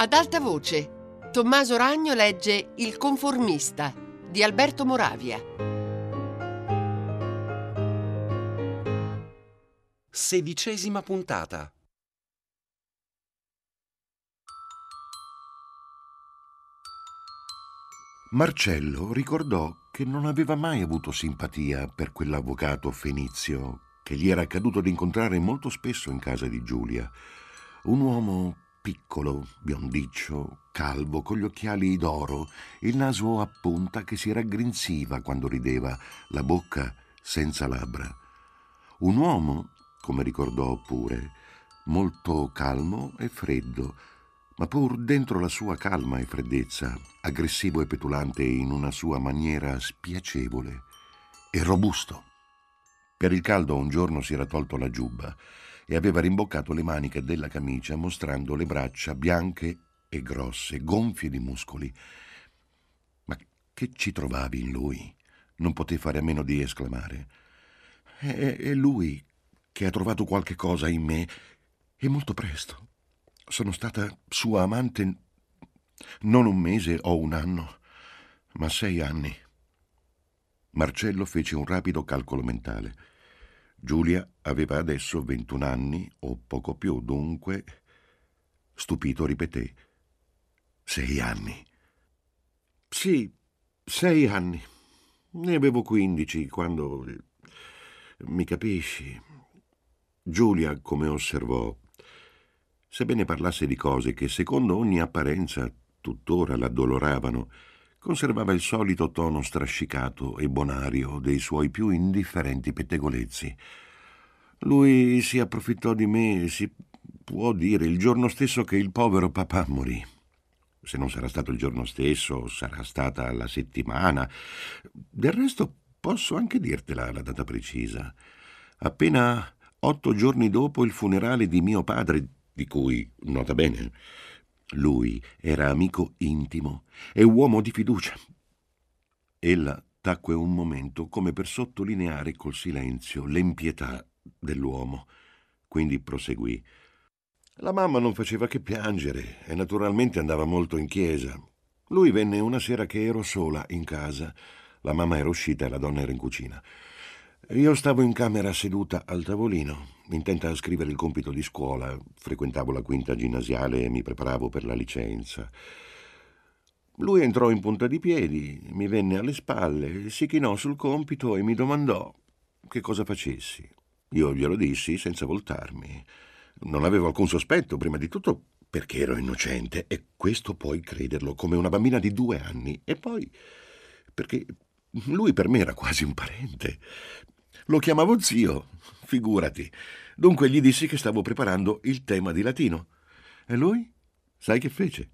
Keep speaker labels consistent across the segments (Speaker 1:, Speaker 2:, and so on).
Speaker 1: Ad alta voce, Tommaso Ragno legge Il conformista di Alberto Moravia.
Speaker 2: 16ª puntata.
Speaker 3: Marcello ricordò che non aveva mai avuto simpatia per quell'avvocato fenizio che gli era accaduto di incontrare molto spesso in casa di Giulia. Un uomo piccolo, biondiccio, calvo, con gli occhiali d'oro, il naso a punta che si raggrinziva quando rideva, la bocca senza labbra. Un uomo, come ricordò pure, molto calmo e freddo, ma pur dentro la sua calma e freddezza, aggressivo e petulante in una sua maniera spiacevole e robusto. Per il caldo un giorno si era tolto la giubba e aveva rimboccato le maniche della camicia mostrando le braccia bianche e grosse, gonfie di muscoli. Ma che ci trovavi in lui? Non poté fare a meno di esclamare. È lui che ha trovato qualche cosa in me e molto presto. Sono stata sua amante non un mese o un anno, ma 6 anni. Marcello fece un rapido calcolo mentale. Giulia aveva adesso 21 anni, o poco più, dunque, stupito ripeté: 6 anni. Sì, 6 anni. Ne avevo 15 quando... Mi capisci? Giulia, come osservò, sebbene parlasse di cose che secondo ogni apparenza tuttora l'addoloravano, conservava il solito tono strascicato e bonario dei suoi più indifferenti pettegolezzi. Lui si approfittò di me, si può dire, il giorno stesso che il povero papà morì. Se non sarà stato il giorno stesso, sarà stata la settimana. Del resto posso anche dirtela la data precisa. Appena 8 giorni dopo il funerale di mio padre, di cui, nota bene, lui era amico intimo e uomo di fiducia. Ella tacque un momento come per sottolineare col silenzio l'empietà dell'uomo. Quindi proseguì. La mamma non faceva che piangere e naturalmente andava molto in chiesa. Lui venne una sera che ero sola in casa. La mamma era uscita e la donna era in cucina. Io stavo in camera seduta al tavolino, intenta a scrivere il compito di scuola. Frequentavo la quinta ginnasiale e mi preparavo per la licenza. Lui entrò in punta di piedi, mi venne alle spalle, si chinò sul compito e mi domandò che cosa facessi. Io glielo dissi senza voltarmi. Non avevo alcun sospetto, prima di tutto perché ero innocente, e questo puoi crederlo, come una bambina di 2 anni, e poi perché lui per me era quasi un parente. Lo chiamavo zio, figurati. Dunque gli dissi che stavo preparando il tema di latino. E lui? Sai che fece?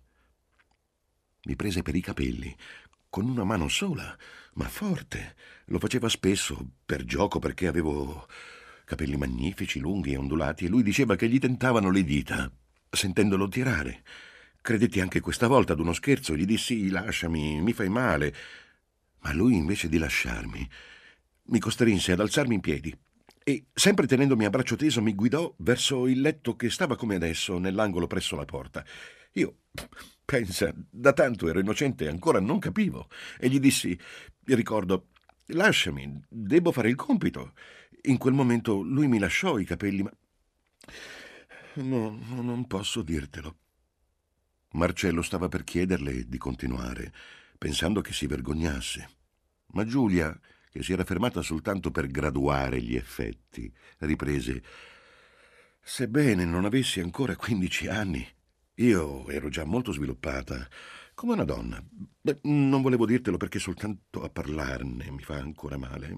Speaker 3: Mi prese per i capelli, con una mano sola, ma forte. Lo faceva spesso, per gioco, perché avevo capelli magnifici, lunghi e ondulati, e lui diceva che gli tentavano le dita, sentendolo tirare. Credetti anche questa volta ad uno scherzo e gli dissi: lasciami, mi fai male. Ma lui, invece di lasciarmi, mi costrinse ad alzarmi in piedi e, sempre tenendomi a braccio teso, mi guidò verso il letto che stava come adesso, nell'angolo presso la porta. Io, pensa, da tanto ero innocente e ancora non capivo, e gli dissi, ricordo: lasciami, devo fare il compito. In quel momento lui mi lasciò i capelli, ma no, non posso dirtelo. Marcello stava per chiederle di continuare, pensando che si vergognasse. Ma Giulia, che si era fermata soltanto per graduare gli effetti, riprese: sebbene non avessi ancora 15 anni, io ero già molto sviluppata, come una donna. Beh, non volevo dirtelo perché soltanto a parlarne mi fa ancora male.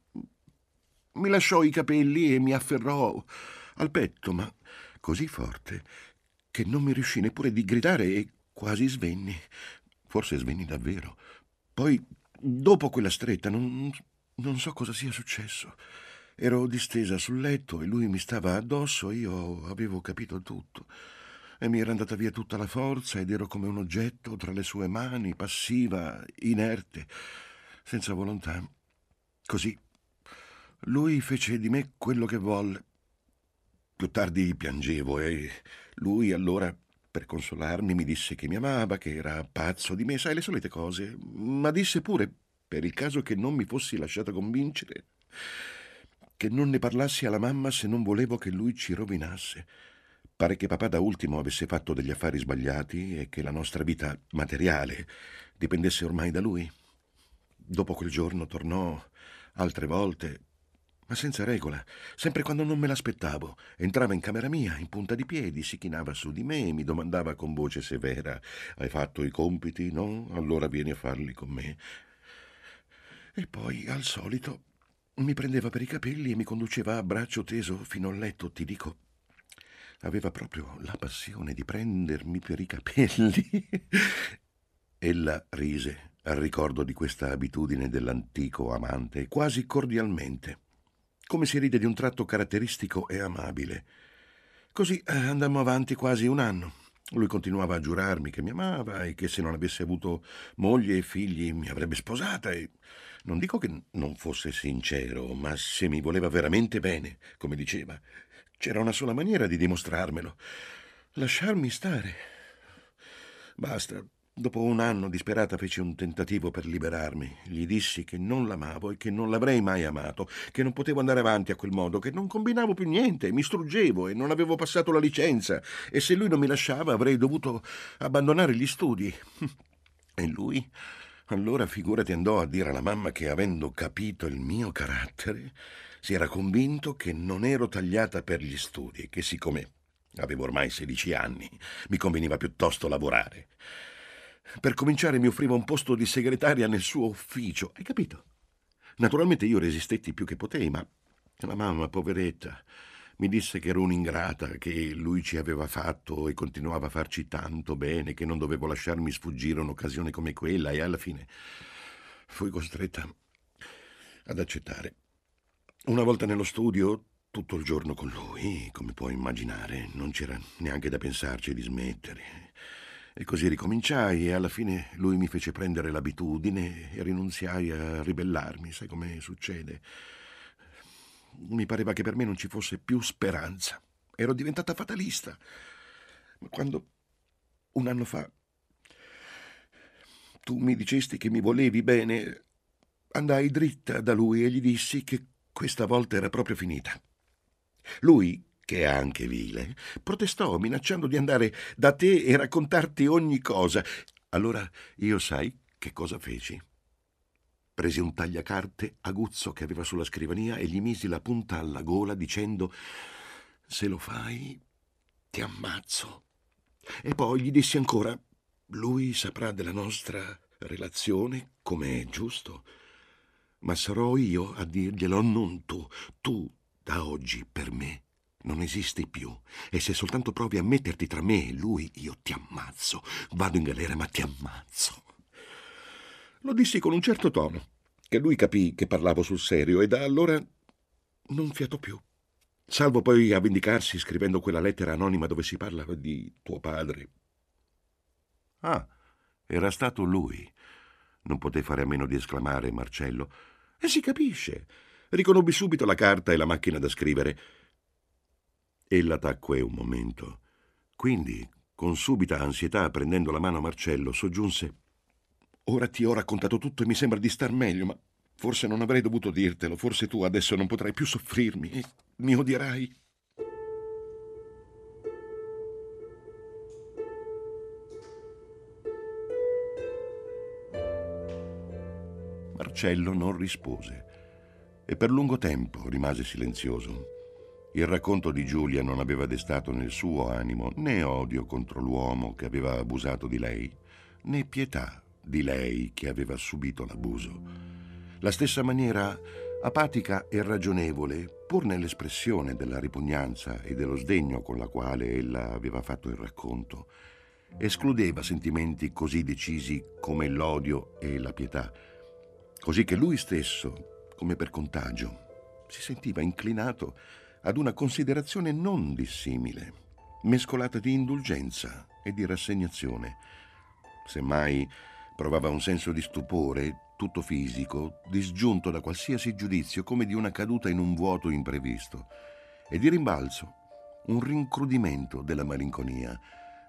Speaker 3: Mi lasciò i capelli e mi afferrò al petto, ma così forte che non mi riuscì neppure di gridare e quasi svenni. Forse svenni davvero. Poi, dopo quella stretta, non so cosa sia successo. Ero distesa sul letto e lui mi stava addosso, io avevo capito tutto. E mi era andata via tutta la forza ed ero come un oggetto tra le sue mani, passiva, inerte, senza volontà. Così lui fece di me quello che volle. Più tardi piangevo e lui allora Per consolarmi mi disse che mi amava, che era pazzo di me, sai, le solite cose, ma disse pure, per il caso che non mi fossi lasciata convincere, che non ne parlassi alla mamma se non volevo che lui ci rovinasse. Pare che papà da ultimo avesse fatto degli affari sbagliati e che la nostra vita materiale dipendesse ormai da lui. Dopo quel giorno tornò altre volte, ma senza regola, sempre quando non me l'aspettavo. Entrava in camera mia, in punta di piedi, si chinava su di me e mi domandava con voce severa: «Hai fatto i compiti? No? Allora vieni a farli con me». E poi, al solito, mi prendeva per i capelli e mi conduceva a braccio teso fino al letto. Ti dico, aveva proprio la passione di prendermi per i capelli. Ella rise al ricordo di questa abitudine dell'antico amante, quasi cordialmente, come si ride di un tratto caratteristico e amabile. Così andammo avanti quasi un anno. Lui continuava a giurarmi che mi amava e che se non avesse avuto moglie e figli mi avrebbe sposata, e non dico che non fosse sincero, ma se mi voleva veramente bene, come diceva, c'era una sola maniera di dimostrarmelo: lasciarmi stare. Basta. Dopo un anno, disperata, feci un tentativo per liberarmi. Gli dissi che non l'amavo e che non l'avrei mai amato, che non potevo andare avanti a quel modo, che non combinavo più niente, mi struggevo e non avevo passato la licenza, e se lui non mi lasciava avrei dovuto abbandonare gli studi. E lui, allora, figurati, andò a dire alla mamma che, avendo capito il mio carattere, si era convinto che non ero tagliata per gli studi e che, siccome avevo ormai 16 anni, mi conveniva piuttosto lavorare. Per cominciare mi offriva un posto di segretaria nel suo ufficio, hai capito? Naturalmente io resistetti più che potei, ma la mamma, poveretta, mi disse che ero un'ingrata, che lui ci aveva fatto e continuava a farci tanto bene, che non dovevo lasciarmi sfuggire un'occasione come quella, e alla fine fui costretta ad accettare. Una volta nello studio, tutto il giorno con lui, come puoi immaginare, non c'era neanche da pensarci di smettere. E così ricominciai, e alla fine lui mi fece prendere l'abitudine e rinunziai a ribellarmi. Sai come succede? Mi pareva che per me non ci fosse più speranza. Ero diventata fatalista. Ma quando, un anno fa, tu mi dicesti che mi volevi bene, andai dritta da lui e gli dissi che questa volta era proprio finita. Lui, che è anche vile, protestò minacciando di andare da te e raccontarti ogni cosa. Allora io, sai che cosa feci? Presi un tagliacarte aguzzo che aveva sulla scrivania e gli misi la punta alla gola dicendo: «Se lo fai, ti ammazzo». E poi gli dissi ancora: «Lui saprà della nostra relazione, come è giusto, ma sarò io a dirglielo, non tu. Tu, da oggi, per me non esisti più, e se soltanto provi a metterti tra me e lui, io ti ammazzo. Vado in galera, ma ti ammazzo». Lo dissi con un certo tono, che lui capì che parlavo sul serio, e da allora non fiatò più. Salvo poi a vendicarsi scrivendo quella lettera anonima dove si parla di tuo padre. Ah, era stato lui. Non poté fare a meno di esclamare Marcello. E si capisce. Riconobbi subito la carta e la macchina da scrivere. Ella tacque un momento. Quindi, con subita ansietà, prendendo la mano a Marcello, soggiunse: «Ora ti ho raccontato tutto e mi sembra di star meglio, ma forse non avrei dovuto dirtelo. Forse tu adesso non potrai più soffrirmi e mi odierai». Marcello non rispose e per lungo tempo rimase silenzioso. Il racconto di Giulia non aveva destato nel suo animo né odio contro l'uomo che aveva abusato di lei, né pietà di lei che aveva subito l'abuso. La stessa maniera apatica e ragionevole, pur nell'espressione della ripugnanza e dello sdegno con la quale ella aveva fatto il racconto, escludeva sentimenti così decisi come l'odio e la pietà, così che lui stesso, come per contagio, si sentiva inclinato ad una considerazione non dissimile, mescolata di indulgenza e di rassegnazione. Semmai provava un senso di stupore, tutto fisico, disgiunto da qualsiasi giudizio, come di una caduta in un vuoto imprevisto, e di rimbalzo un rincrudimento della malinconia,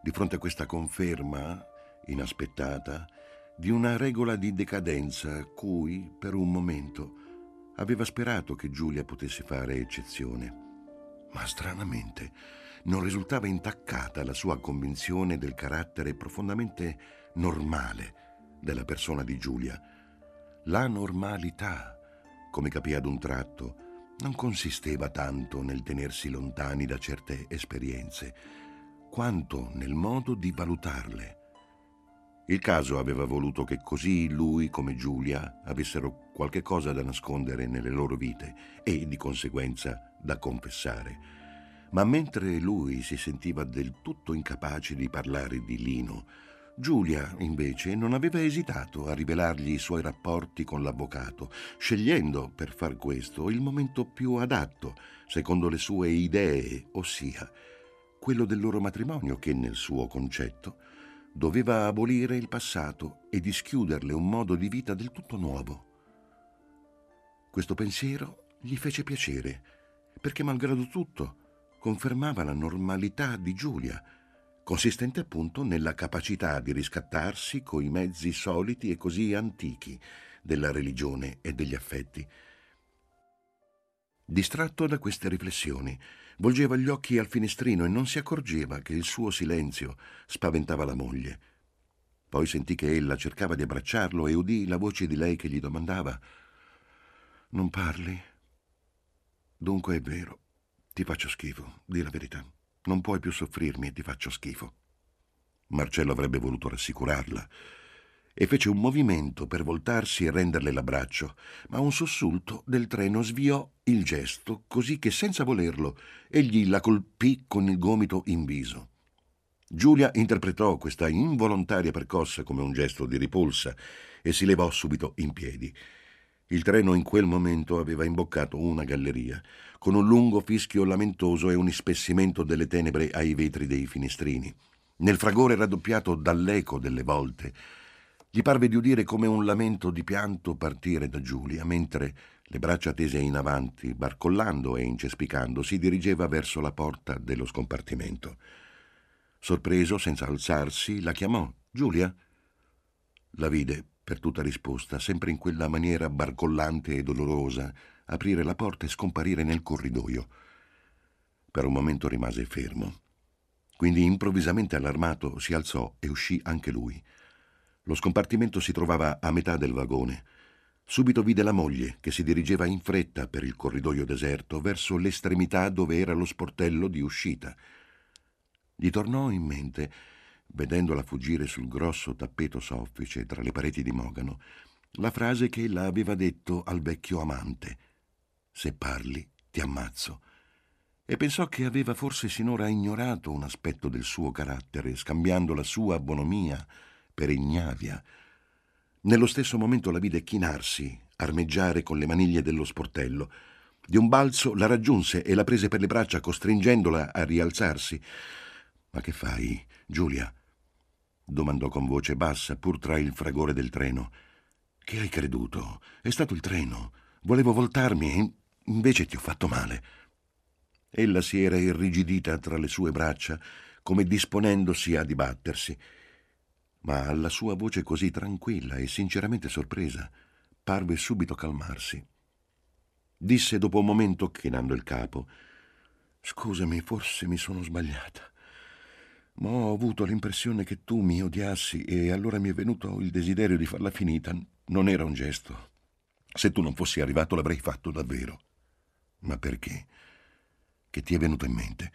Speaker 3: di fronte a questa conferma inaspettata di una regola di decadenza cui, per un momento, aveva sperato che Giulia potesse fare eccezione. Ma stranamente non risultava intaccata la sua convinzione del carattere profondamente normale della persona di Giulia. La normalità, come capì ad un tratto, non consisteva tanto nel tenersi lontani da certe esperienze, quanto nel modo di valutarle. Il caso aveva voluto che così lui come Giulia avessero qualche cosa da nascondere nelle loro vite e, di conseguenza, da confessare. Ma mentre lui si sentiva del tutto incapace di parlare di Lino, Giulia, invece, non aveva esitato a rivelargli i suoi rapporti con l'avvocato, scegliendo per far questo il momento più adatto, secondo le sue idee, ossia quello del loro matrimonio che, nel suo concetto, doveva abolire il passato e dischiuderle un modo di vita del tutto nuovo. Questo pensiero gli fece piacere, perché malgrado tutto confermava la normalità di Giulia, consistente appunto nella capacità di riscattarsi coi mezzi soliti e così antichi della religione e degli affetti. Distratto da queste riflessioni, volgeva gli occhi al finestrino e non si accorgeva che il suo silenzio spaventava la moglie. Poi sentì che ella cercava di abbracciarlo e udì la voce di lei che gli domandava: «Non parli? Dunque è vero. Ti faccio schifo, di la verità. Non puoi più soffrirmi e ti faccio schifo». Marcello avrebbe voluto rassicurarla e fece un movimento per voltarsi e renderle l'abbraccio, ma un sussulto del treno sviò il gesto, così che senza volerlo egli la colpì con il gomito in viso. Giulia interpretò questa involontaria percossa come un gesto di ripulsa e si levò subito in piedi. Il treno in quel momento aveva imboccato una galleria, con un lungo fischio lamentoso e un ispessimento delle tenebre ai vetri dei finestrini. Nel fragore raddoppiato dall'eco delle volte, gli parve di udire come un lamento di pianto partire da Giulia, mentre, le braccia tese in avanti, barcollando e incespicando, si dirigeva verso la porta dello scompartimento. Sorpreso, senza alzarsi, la chiamò: «Giulia?» La vide, per tutta risposta, sempre in quella maniera barcollante e dolorosa, aprire la porta e scomparire nel corridoio. Per un momento rimase fermo. Quindi, improvvisamente allarmato, si alzò e uscì anche lui. Lo scompartimento si trovava a metà del vagone. Subito vide la moglie che si dirigeva in fretta per il corridoio deserto verso l'estremità dove era lo sportello di uscita. Gli tornò in mente, vedendola fuggire sul grosso tappeto soffice tra le pareti di mogano, la frase che ella aveva detto al vecchio amante: «Se parli, ti ammazzo». E pensò che aveva forse sinora ignorato un aspetto del suo carattere, scambiando la sua bonomia per ignavia. Nello stesso momento la vide chinarsi, armeggiare con le maniglie dello sportello. Di un balzo la raggiunse e la prese per le braccia, costringendola a rialzarsi. «Ma che fai, Giulia?» domandò con voce bassa, pur tra il fragore del treno. «Che hai creduto? È stato il treno. Volevo voltarmi e invece ti ho fatto male». Ella si era irrigidita tra le sue braccia, come disponendosi a dibattersi. Ma alla sua voce così tranquilla e sinceramente sorpresa parve subito calmarsi. Disse dopo un momento, chinando il capo: «Scusami, forse mi sono sbagliata, ma ho avuto l'impressione che tu mi odiassi e allora mi è venuto il desiderio di farla finita. Non era un gesto. Se tu non fossi arrivato l'avrei fatto davvero». «Ma perché? Che ti è venuto in mente?»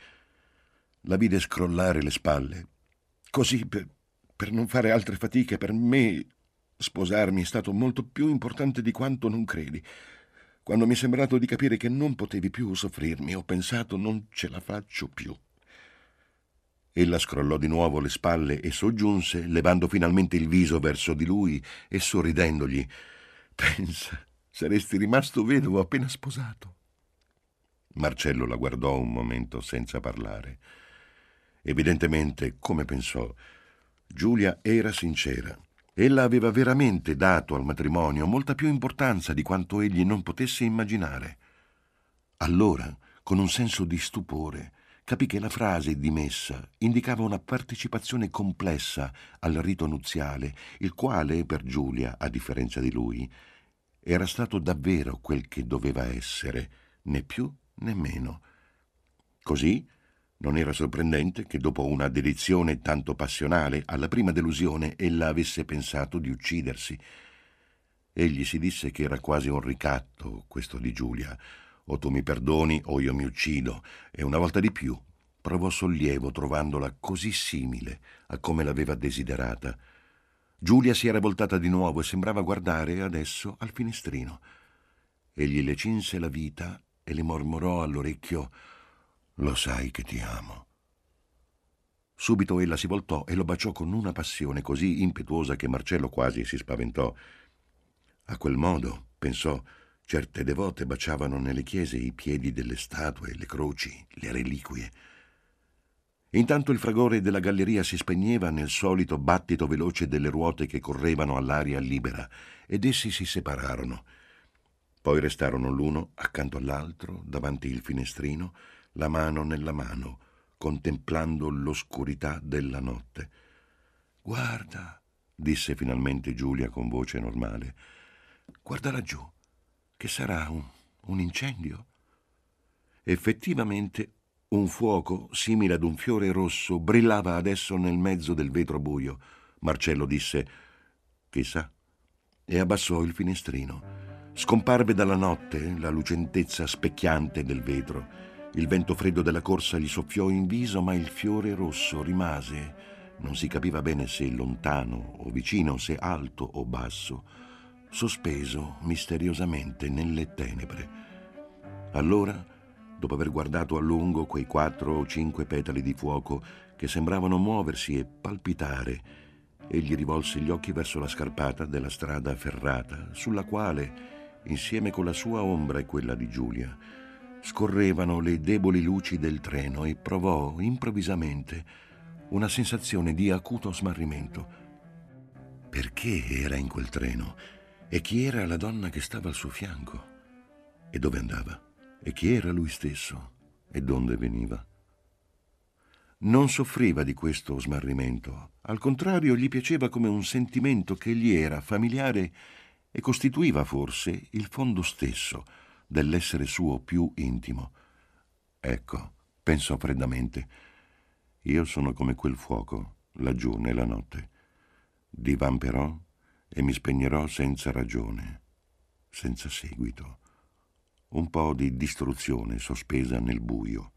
Speaker 3: La vide scrollare le spalle. «Così, per non fare altre fatiche. Per me sposarmi è stato molto più importante di quanto non credi. Quando mi è sembrato di capire che non potevi più soffrirmi, ho pensato: non ce la faccio più». Ella scrollò di nuovo le spalle e soggiunse, levando finalmente il viso verso di lui e sorridendogli: «Pensa, saresti rimasto vedovo appena sposato». Marcello la guardò un momento senza parlare. Evidentemente, come pensò, Giulia era sincera. Ella aveva veramente dato al matrimonio molta più importanza di quanto egli non potesse immaginare. Allora, con un senso di stupore capì che la frase di messa indicava una partecipazione complessa al rito nuziale, il quale, per Giulia, a differenza di lui, era stato davvero quel che doveva essere, né più né meno. Così non era sorprendente che dopo una dedizione tanto passionale, alla prima delusione ella avesse pensato di uccidersi. Egli si disse che era quasi un ricatto, questo di Giulia. O tu mi perdoni o io mi uccido, e una volta di più provò sollievo trovandola così simile a come l'aveva desiderata. Giulia si era voltata di nuovo e sembrava guardare adesso al finestrino. Egli le cinse la vita e le mormorò all'orecchio: «Lo sai che ti amo». Subito ella si voltò e lo baciò con una passione così impetuosa che Marcello quasi si spaventò. A quel modo, pensò, certe devote baciavano nelle chiese i piedi delle statue, le croci, le reliquie. Intanto il fragore della galleria si spegneva nel solito battito veloce delle ruote che correvano all'aria libera, ed essi si separarono. Poi restarono l'uno accanto all'altro, davanti il finestrino, la mano nella mano, contemplando l'oscurità della notte. «Guarda», disse finalmente Giulia con voce normale, «guarda laggiù, che sarà un incendio?» Effettivamente un fuoco, simile ad un fiore rosso, brillava adesso nel mezzo del vetro buio. Marcello disse: «Chissà», e abbassò il finestrino. Scomparve dalla notte la lucentezza specchiante del vetro. Il vento freddo della corsa gli soffiò in viso, ma il fiore rosso rimase, non si capiva bene se lontano o vicino, se alto o basso, sospeso misteriosamente nelle tenebre. Allora, dopo aver guardato a lungo quei 4 o 5 petali di fuoco che sembravano muoversi e palpitare, egli rivolse gli occhi verso la scarpata della strada ferrata, sulla quale, insieme con la sua ombra e quella di Giulia, scorrevano le deboli luci del treno, e provò improvvisamente una sensazione di acuto smarrimento. Perché era in quel treno? E chi era la donna che stava al suo fianco? E dove andava? E chi era lui stesso? E donde veniva? Non soffriva di questo smarrimento. Al contrario, gli piaceva come un sentimento che gli era familiare e costituiva forse il fondo stesso dell'essere suo più intimo. «Ecco», pensò freddamente, «io sono come quel fuoco laggiù nella notte. Divamperò e mi spegnerò senza ragione, senza seguito. Un po' di distruzione sospesa nel buio».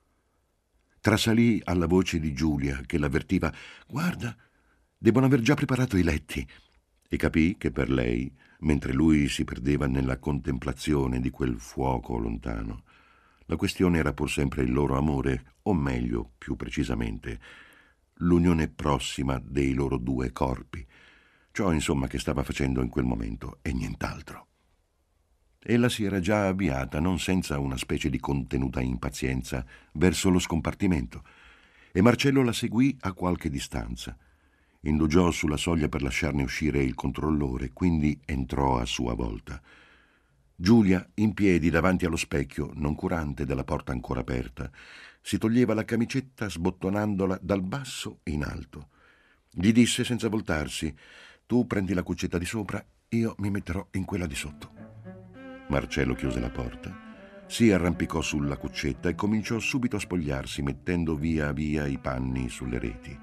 Speaker 3: Trasalì alla voce di Giulia che l'avvertiva: «Guarda, debbono aver già preparato i letti», e capì che per lei, mentre lui si perdeva nella contemplazione di quel fuoco lontano, la questione era pur sempre il loro amore, o meglio, più precisamente, l'unione prossima dei loro 2 corpi, ciò insomma che stava facendo in quel momento e nient'altro. Ella si era già avviata, non senza una specie di contenuta impazienza, verso lo scompartimento, e Marcello la seguì a qualche distanza. Indugiò sulla soglia per lasciarne uscire il controllore, quindi entrò a sua volta. Giulia, in piedi davanti allo specchio, non curante della porta ancora aperta, si toglieva la camicetta sbottonandola dal basso in alto. Gli disse senza voltarsi: «Tu prendi la cuccetta di sopra, io mi metterò in quella di sotto». Marcello chiuse la porta, si arrampicò sulla cuccetta e cominciò subito a spogliarsi, mettendo via via i panni sulle reti.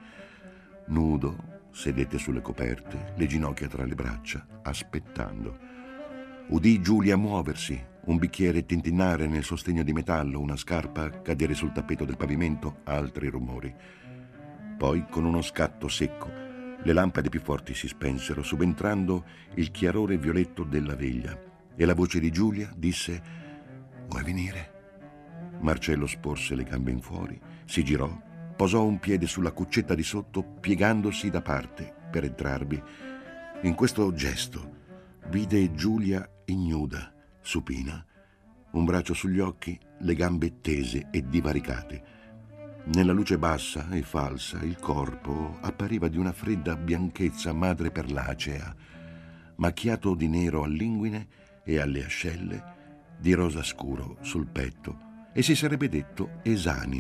Speaker 3: Nudo, sedette sulle coperte, le ginocchia tra le braccia, aspettando. Udì Giulia muoversi, un bicchiere tintinnare nel sostegno di metallo, una scarpa cadere sul tappeto del pavimento, altri rumori. Poi, con uno scatto secco, le lampade più forti si spensero, subentrando il chiarore violetto della veglia, e la voce di Giulia disse: «Vuoi venire?» Marcello sporse le gambe in fuori, si girò, posò un piede sulla cuccetta di sotto, piegandosi da parte per entrarvi. In questo gesto vide Giulia ignuda, supina, un braccio sugli occhi, le gambe tese e divaricate. Nella luce bassa e falsa il corpo appariva di una fredda bianchezza madreperlacea, macchiato di nero all'inguine e alle ascelle, di rosa scuro sul petto, e si sarebbe detto esanime,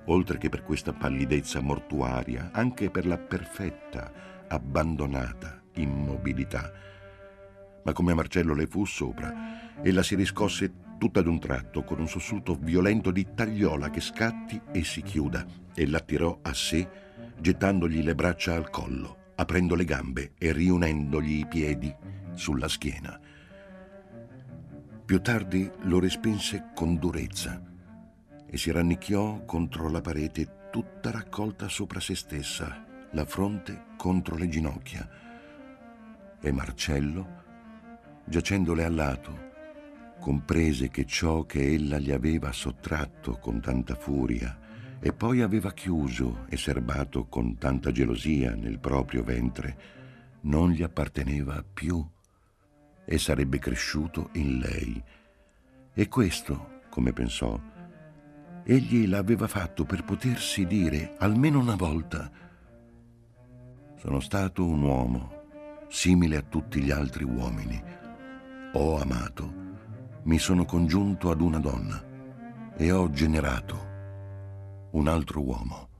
Speaker 3: oltre che per questa pallidezza mortuaria, anche per la perfetta, abbandonata immobilità. Ma come Marcello le fu sopra, ella si riscosse tutta d'un tratto con un sussulto violento di tagliola che scatti e si chiuda, e l'attirò a sé, gettandogli le braccia al collo, aprendo le gambe e riunendogli i piedi sulla schiena. Più tardi lo respinse con durezza e si rannicchiò contro la parete, tutta raccolta sopra se stessa, la fronte contro le ginocchia. E Marcello, giacendole al lato, comprese che ciò che ella gli aveva sottratto con tanta furia e poi aveva chiuso e serbato con tanta gelosia nel proprio ventre non gli apparteneva più e sarebbe cresciuto in lei. E questo, come pensò, egli l'aveva fatto per potersi dire almeno una volta: sono stato un uomo simile a tutti gli altri uomini, ho amato, mi sono congiunto ad una donna e ho generato un altro uomo.